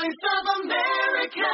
Voice of America.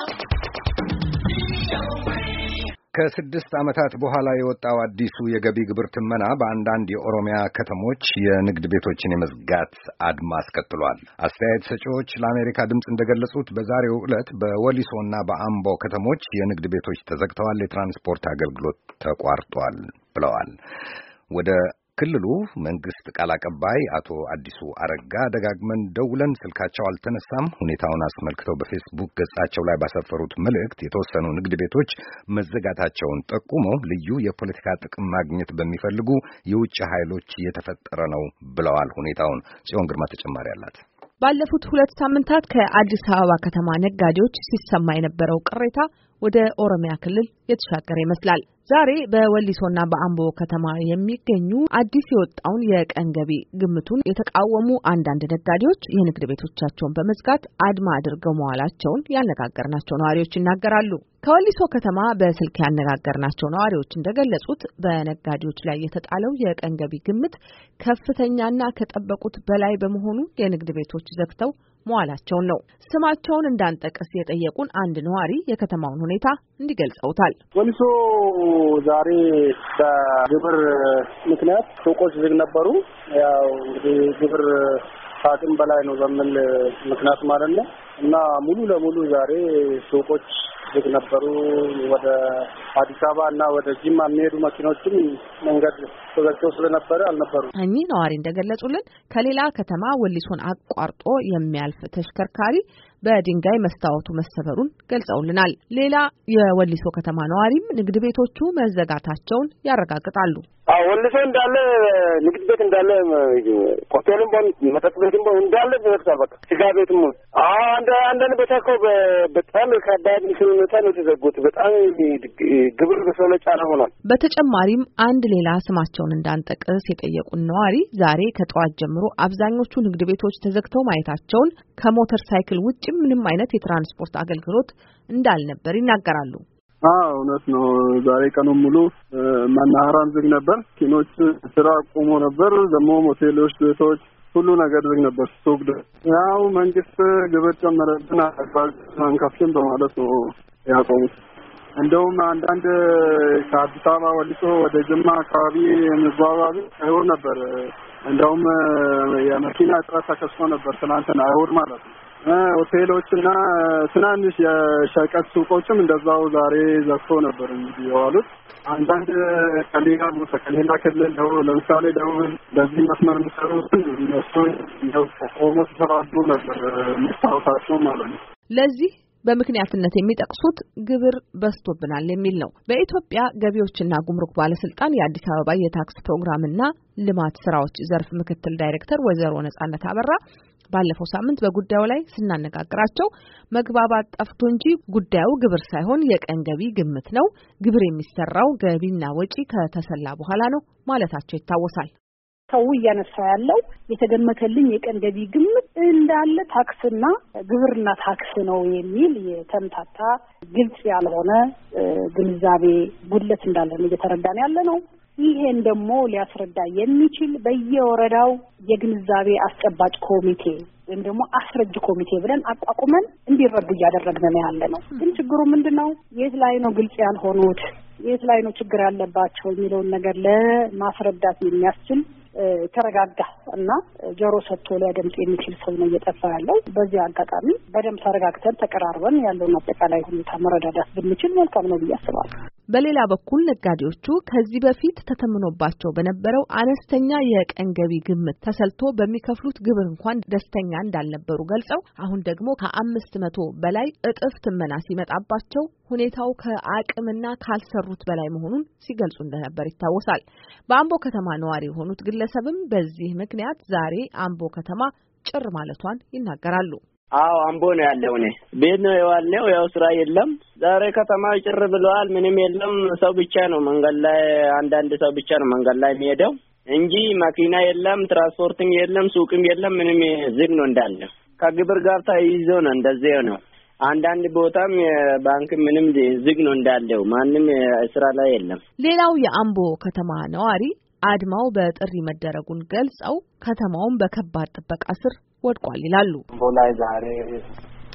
ከ6 ዓመታት በኋላ የወጣው አዲሱ የገቢ ግብር ትመና በአንዳንድ የኦሮሚያ ከተሞች የንግድ ቤቶችን የመዝጋት አድማ አስከትሏል። አስተያየት ሰጪዎች ለአሜሪካ ድምፅ እንደገለጹት በዛሬው ዕለት በወሊሶና በአምቦ ከተሞች የንግድ ቤቶች ተዘግተዋል፣ የትራንስፖርት አገልግሎት ተቋርጧል ብለዋል። ወደ ክልሉ መንግስት ቃል አቀባይ አቶ አዲሱ አረጋ ደጋግመን ደውለን ስልካቸው አልተነሳም። ሁኔታውን አስመልክተው በፌስቡክ ገጻቸው ላይ ባሰፈሩት መልእክት የተወሰኑ ንግድ ቤቶች መዘጋታቸውን ጠቁመው ልዩ የፖለቲካ ጥቅም ማግኘት በሚፈልጉ የውጭ ኃይሎች የተፈጠረ ነው ብለዋል። ሁኔታውን ጽዮን ግርማ ተጨማሪ አላት። ባለፉት 2 ሳምንታት ከአዲስ አበባ ከተማ ነጋዴዎች ሲሰማ የነበረው ቅሬታ ወደ ኦሮሚያ ክልል የተሻገረ ይመስላል። ዛሬ በወሊሶና በአምቦ ከተማ የሚገኙ አዲስ የወጣውን የቀን ገቢ ግምቱን የተቃወሙ አንዳንድ ነጋዴዎች የንግድ ቤቶቻቸውን በመዝጋት አድማ አድርገው መዋላቸውን ያነጋገርናቸው ነዋሪዎች ይናገራሉ። ከወሊሶ ከተማ በስልክ ያነጋገርናቸው ነዋሪዎች እንደገለጹት በነጋዴዎች ላይ የተጣለው የቀን ገቢ ግምት ከፍተኛና ከጠበቁት በላይ በመሆኑ የንግድ ቤቶች ዘግተው መዋላቸውን ነው። ስማቸውን እንዳንጠቅስ የጠየቁን አንድ ነዋሪ የከተማውን ሁኔታ እንዲገልጸውታል። ወሊሶ ዛሬ በግብር ምክንያት ሱቆች ዝግ ነበሩ። ያው እንግዲህ ግብር ከአቅም በላይ ነው በሚል ምክንያት ማለት ነው እና ሙሉ ለሙሉ ዛሬ ሱቆች ዝግ ነበሩ። ወደ አዲስ አበባ እና ወደ ጅማ የሚሄዱ መኪኖችም መንገድ ተዘግተው ስለነበረ አልነበሩም። እኚህ ነዋሪ እንደገለጹልን ከሌላ ከተማ ወሊሶን አቋርጦ የሚያልፍ ተሽከርካሪ በድንጋይ መስታወቱ መሰበሩን ገልጸውልናል። ሌላ የወሊሶ ከተማ ነዋሪም ንግድ ቤቶቹ መዘጋታቸውን ያረጋግጣሉ። ወሊሶ እንዳለ ንግድ ቤት እንዳለ ሆቴልም መጠጥ ቤትም እንዳለ ተዘግቷል። በቃ ስጋ ቤትም አንዳንድ ቦታ እኮ በጣም ከባድ ሁኔታ ነው የተዘጉት። በጣም ግብር በሰው ላይ ጫና ሆኗል። በተጨማሪም አንድ ሌላ ስማቸውን እንዳንጠቅስ የጠየቁን ነዋሪ ዛሬ ከጠዋት ጀምሮ አብዛኞቹ ንግድ ቤቶች ተዘግተው ማየታቸውን ከሞተር ሳይክል ውጭ ምንም አይነት የትራንስፖርት አገልግሎት እንዳልነበር ይናገራሉ። እውነት ነው። ዛሬ ቀኑን ሙሉ መናኸሪያም ዝግ ነበር። ኪኖች ስራ ቆሞ ነበር። ደግሞ ሆቴሎች፣ ቤቶች ሁሉ ነገር ዝግ ነበር። ሱቅ ያው መንግስት ግብር ጨመረብን አንከፍልም በማለት ነው ያቆሙት። እንደውም አንዳንድ ከአዲስ አበባ ወሊሶ ወደ ጅማ አካባቢ የሚጓጓዙ አይሆን ነበር። እንደውም የመኪና እጥረት ተከስቶ ነበር ትናንትና አይሆን ማለት ነው። ሆቴሎችና ትናንሽ የሸቀጥ ሱቆችም እንደዛው ዛሬ ዘግቶ ነበር እንግዲህ የዋሉት። አንዳንድ ከሌላ ቦታ ከሌላ ክልል ለምሳሌ ደቡብ በዚህ መስመር የሚሰሩትን እነሱ ቆሞ ተሰባስቦ ነበር መስታወታቸው ማለት ነው። ለዚህ በምክንያትነት የሚጠቅሱት ግብር በዝቶብናል የሚል ነው። በኢትዮጵያ ገቢዎችና ጉምሩክ ባለስልጣን የአዲስ አበባ የታክስ ፕሮግራምና ልማት ስራዎች ዘርፍ ምክትል ዳይሬክተር ወይዘሮ ነጻነት አበራ ባለፈው ሳምንት በጉዳዩ ላይ ስናነጋግራቸው መግባባት ጠፍቶ እንጂ ጉዳዩ ግብር ሳይሆን የቀን ገቢ ግምት ነው፣ ግብር የሚሰራው ገቢና ወጪ ከተሰላ በኋላ ነው ማለታቸው ይታወሳል። ሰው እያነሳ ያለው የተገመተልኝ የቀን ገቢ ግምት እንዳለ ታክስና ግብርና ታክስ ነው የሚል የተምታታ ግልጽ ያልሆነ ግንዛቤ ጉድለት እንዳለ ነው እየተረዳን ያለ ነው። ይሄን ደግሞ ሊያስረዳ የሚችል በየወረዳው የግንዛቤ አስጨባጭ ኮሚቴ ወይም ደግሞ አስረጅ ኮሚቴ ብለን አቋቁመን እንዲረዱ እያደረግን ያለ ነው። ግን ችግሩ ምንድነው? የት ላይ ነው ግልጽ ያልሆኑት፣ የት ላይ ነው ችግር ያለባቸው የሚለውን ነገር ለማስረዳት የሚያስችል ተረጋጋ እና ጆሮ ሰጥቶ ሊያደምጥ የሚችል ሰው ነው እየጠፋ ያለው። በዚህ አጋጣሚ በደንብ ተረጋግተን ተቀራርበን ያለውን አጠቃላይ ሁኔታ መረዳዳት ብንችል መልካም ነው ብዬ አስባለሁ። በሌላ በኩል ነጋዴዎቹ ከዚህ በፊት ተተምኖባቸው በነበረው አነስተኛ የቀን ገቢ ግምት ተሰልቶ በሚከፍሉት ግብር እንኳን ደስተኛ እንዳልነበሩ ገልጸው አሁን ደግሞ ከ500 በላይ እጥፍ ትመና ሲመጣባቸው ሁኔታው ከአቅምና ካልሰሩት በላይ መሆኑን ሲገልጹ እንደነበር ይታወሳል። በአምቦ ከተማ ነዋሪ የሆኑት ግለሰብም በዚህ ምክንያት ዛሬ አምቦ ከተማ ጭር ማለቷን ይናገራሉ። አምቦ ነው ያለው። እኔ ቤት ነው የዋልነው። ያው ስራ የለም። ዛሬ ከተማው ጭር ብለዋል። ምንም የለም። ሰው ብቻ ነው መንገድ ላይ፣ አንዳንድ ሰው ብቻ ነው መንገድ ላይ የሚሄደው እንጂ መኪና የለም፣ ትራንስፖርትም የለም፣ ሱቅም የለም። ምንም ዝግ ነው እንዳለ። ከግብር ጋር ተያይዞ ነው እንደዚህ ነው። አንዳንድ ቦታም ባንክ ምንም ዝግ ነው እንዳለው። ማንም ስራ ላይ የለም። ሌላው የአምቦ ከተማ ነዋሪ አድማው በጥሪ መደረጉን ገልጸው ከተማውን በከባድ ጥበቃ ስር ወድቋል ይላሉ። አምቦ ላይ ዛሬ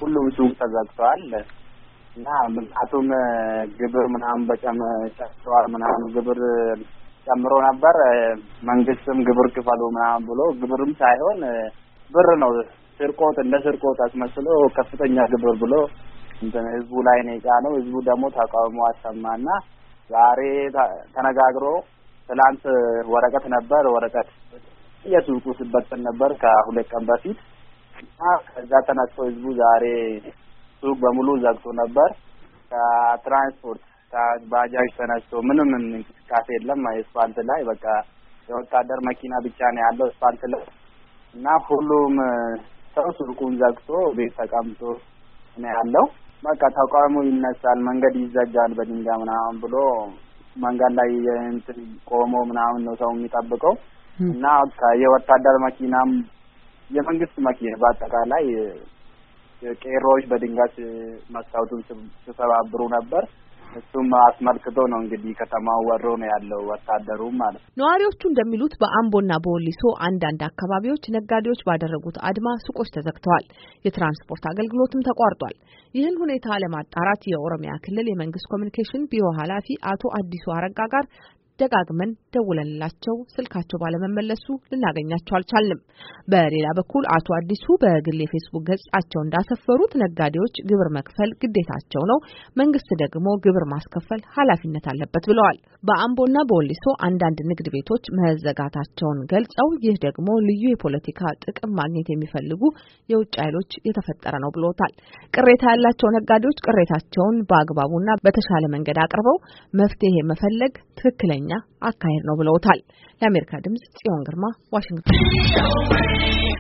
ሁሉም ሱቅ ተዘግቷል እና አቶም ግብር ምናምን በጨምሯል ምናምን ግብር ጨምሮ ነበር። መንግስትም ግብር ክፈሉ ምናምን ብሎ ግብርም ሳይሆን ብር ነው ስርቆት እንደ ስርቆት አስመስሎ ከፍተኛ ግብር ብሎ ህዝቡ ላይ ነው የጫነው። ህዝቡ ደግሞ ተቃውሞ አሰማና ዛሬ ተነጋግሮ ትላንት ወረቀት ነበር ወረቀት የሱቁ ሲበተን ነበር ከሁለት ቀን በፊት ከዛ ተነስቶ ህዝቡ ዛሬ ሱቅ በሙሉ ዘግቶ ነበር። ከትራንስፖርት ከባጃጅ ተነስቶ ምንም እንቅስቃሴ የለም። አስፋልት ላይ በቃ የወታደር መኪና ብቻ ነው ያለው አስፋልት ላይ እና ሁሉም ሰው ሱቁን ዘግቶ ቤት ተቀምጦ ነው ያለው። በቃ ተቃውሞ ይነሳል፣ መንገድ ይዘጋል በድንጋይ ምናምን ብሎ መንገድ ላይ እንትን ቆሞ ምናምን ነው ሰው የሚጠብቀው እና የወታደር መኪናም የመንግስት መኪና በአጠቃላይ ቄሮዎች በድንጋይ መስታወቱን ሲሰባብሩ ነበር። እሱም አስመልክቶ ነው እንግዲህ ከተማው ወሮ ነው ያለው ወታደሩ ማለት ነው። ነዋሪዎቹ እንደሚሉት በአምቦና በወሊሶ አንዳንድ አካባቢዎች ነጋዴዎች ባደረጉት አድማ ሱቆች ተዘግተዋል፣ የትራንስፖርት አገልግሎትም ተቋርጧል። ይህን ሁኔታ ለማጣራት የኦሮሚያ ክልል የመንግስት ኮሚኒኬሽን ቢሮ ኃላፊ አቶ አዲሱ አረጋ ጋር ደጋግመን ደውለንላቸው ስልካቸው ባለመመለሱ ልናገኛቸው አልቻልንም። በሌላ በኩል አቶ አዲሱ በግል የፌስቡክ ገጻቸው እንዳሰፈሩት ነጋዴዎች ግብር መክፈል ግዴታቸው ነው፣ መንግስት ደግሞ ግብር ማስከፈል ኃላፊነት አለበት ብለዋል። በአምቦና በወሊሶ አንዳንድ ንግድ ቤቶች መዘጋታቸውን ገልጸው ይህ ደግሞ ልዩ የፖለቲካ ጥቅም ማግኘት የሚፈልጉ የውጭ ኃይሎች የተፈጠረ ነው ብለውታል። ቅሬታ ያላቸው ነጋዴዎች ቅሬታቸውን በአግባቡና በተሻለ መንገድ አቅርበው መፍትሄ መፈለግ ትክክለኛ አካሄድ ነው ብለውታል። ለአሜሪካ ድምጽ ጽዮን ግርማ ዋሽንግተን